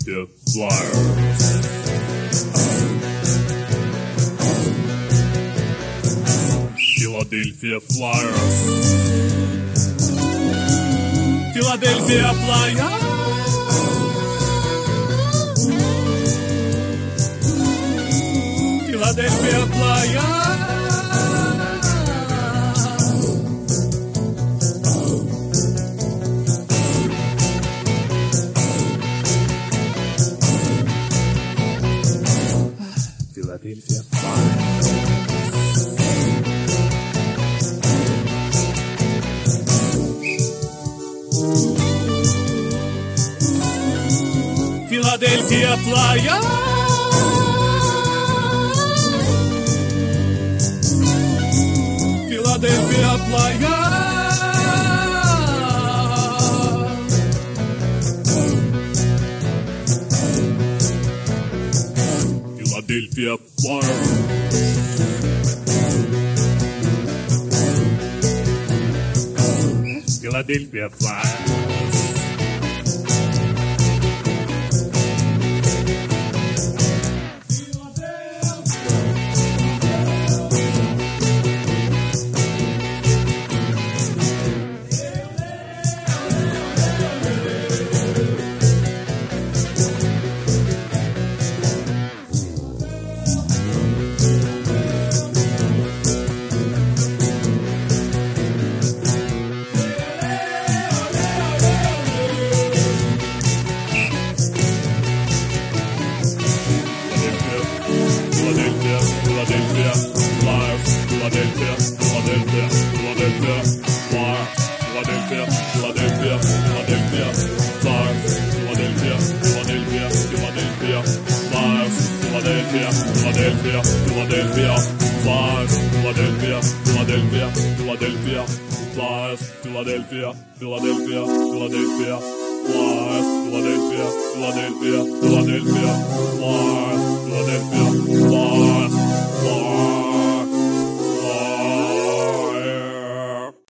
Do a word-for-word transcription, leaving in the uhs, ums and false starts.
Philadelphia Flyers. Philadelphia Flyers. Philadelphia Flyers. Philadelphia Flyers. Philadelphia Flyers. Philadelphia Flyers. Philadelphia Flyers. Philadelphia Flyers. Philadelphia Flyers. Philadelphia Flyers, Philadelphia, Philadelphia, Philadelphia Flyers, Philadelphia, Philadelphia, Philadelphia Flyers, Philadelphia, Philadelphia, Philadelphia Flyers, Philadelphia, Philadelphia, Philadelphia Flyers, Philadelphia, Philadelphia, Philadelphia Flyers, Philadelphia, Philadelphia, Philadelphia Flyers, Philadelphia, Philadelphia, Philadelphia Flyers, Philadelphia Flyers, Flyers.